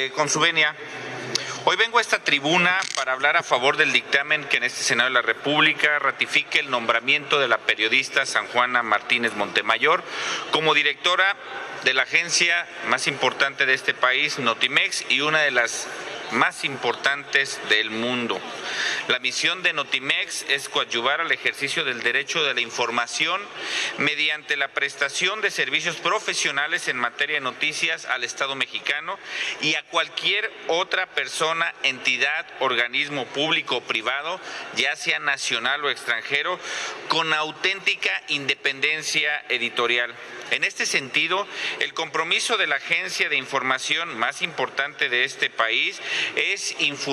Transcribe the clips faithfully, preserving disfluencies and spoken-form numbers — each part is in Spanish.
Eh, con su venia, hoy vengo a esta tribuna para hablar a favor del dictamen que en este Senado de la República ratifique el nombramiento de la periodista San Juana Martínez Montemayor como directora de la agencia más importante de este país, Notimex, y una de las más importantes del mundo. La misión de Notimex es coadyuvar al ejercicio del derecho de la información mediante la prestación de servicios profesionales en materia de noticias al Estado mexicano y a cualquier otra persona, entidad, organismo público o privado, ya sea nacional o extranjero, con auténtica independencia editorial. En este sentido, el compromiso de la agencia de información más importante de este país es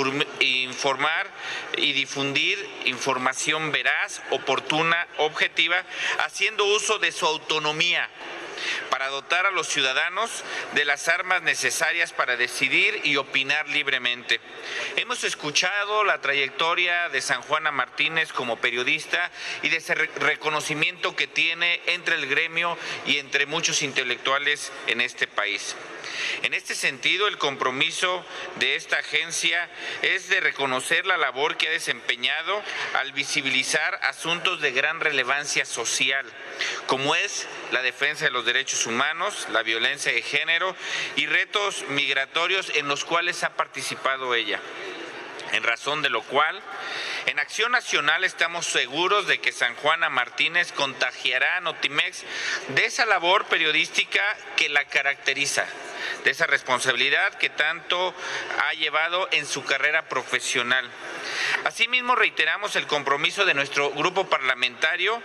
informar y difundir información veraz, oportuna, objetiva, haciendo uso de su autonomía para dotar a los ciudadanos de las armas necesarias para decidir y opinar libremente. Hemos escuchado la trayectoria de San Juana Martínez como periodista y de ese reconocimiento que tiene entre el gremio y entre muchos intelectuales en este país. En este sentido, el compromiso de esta agencia es de reconocer la labor que ha desempeñado al visibilizar asuntos de gran relevancia social, como es la defensa de los derechos humanos, la violencia de género y retos migratorios en los cuales ha participado ella. En razón de lo cual, en Acción Nacional estamos seguros de que San Juana Martínez contagiará a Notimex de esa labor periodística que la caracteriza, de esa responsabilidad que tanto ha llevado en su carrera profesional. Asimismo, reiteramos el compromiso de nuestro grupo parlamentario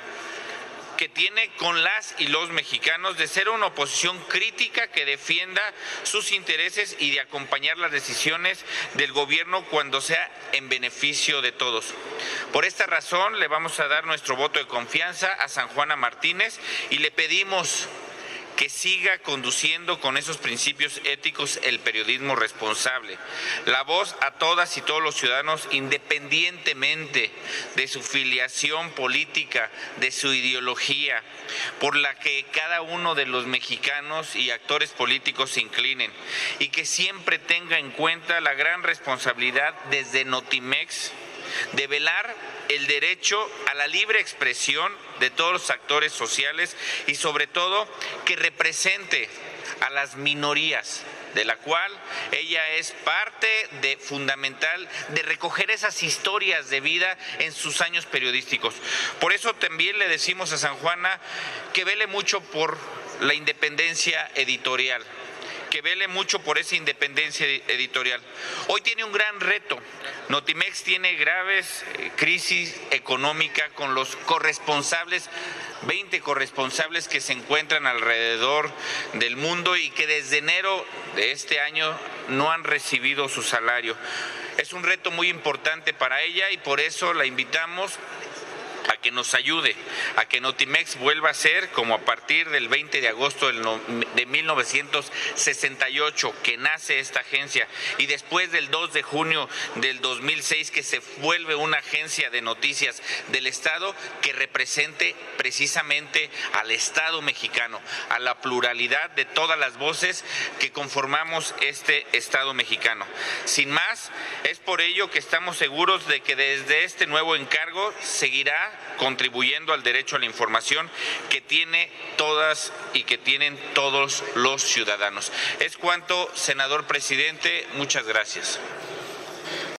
que tiene con las y los mexicanos de ser una oposición crítica que defienda sus intereses y de acompañar las decisiones del gobierno cuando sea en beneficio de todos. Por esta razón le vamos a dar nuestro voto de confianza a San Juana Martínez y le pedimos que siga conduciendo con esos principios éticos el periodismo responsable, la voz a todas y todos los ciudadanos independientemente de su filiación política, de su ideología, por la que cada uno de los mexicanos y actores políticos se inclinen, y que siempre tenga en cuenta la gran responsabilidad desde Notimex de velar el derecho a la libre expresión de todos los actores sociales y sobre todo que represente a las minorías, de la cual ella es parte de, fundamental de recoger esas historias de vida en sus años periodísticos. Por eso también le decimos a San Juana que vele mucho por la independencia editorial, que vele mucho por esa independencia editorial. Hoy tiene un gran reto. Notimex tiene graves eh, crisis económica con los corresponsables, veinte corresponsables que se encuentran alrededor del mundo y que desde enero de este año no han recibido su salario. Es un reto muy importante para ella y por eso la invitamos a que nos ayude, a que Notimex vuelva a ser como a partir del veinte de agosto de mil novecientos sesenta y ocho que nace esta agencia y después del dos de junio del dos mil seis que se vuelve una agencia de noticias del Estado que represente precisamente al Estado mexicano, a la pluralidad de todas las voces que conformamos este Estado mexicano. Sin más, es por ello que estamos seguros de que desde este nuevo encargo seguirá contribuyendo al derecho a la información que tiene todas y que tienen todos los ciudadanos. Es cuanto, senador presidente, muchas gracias.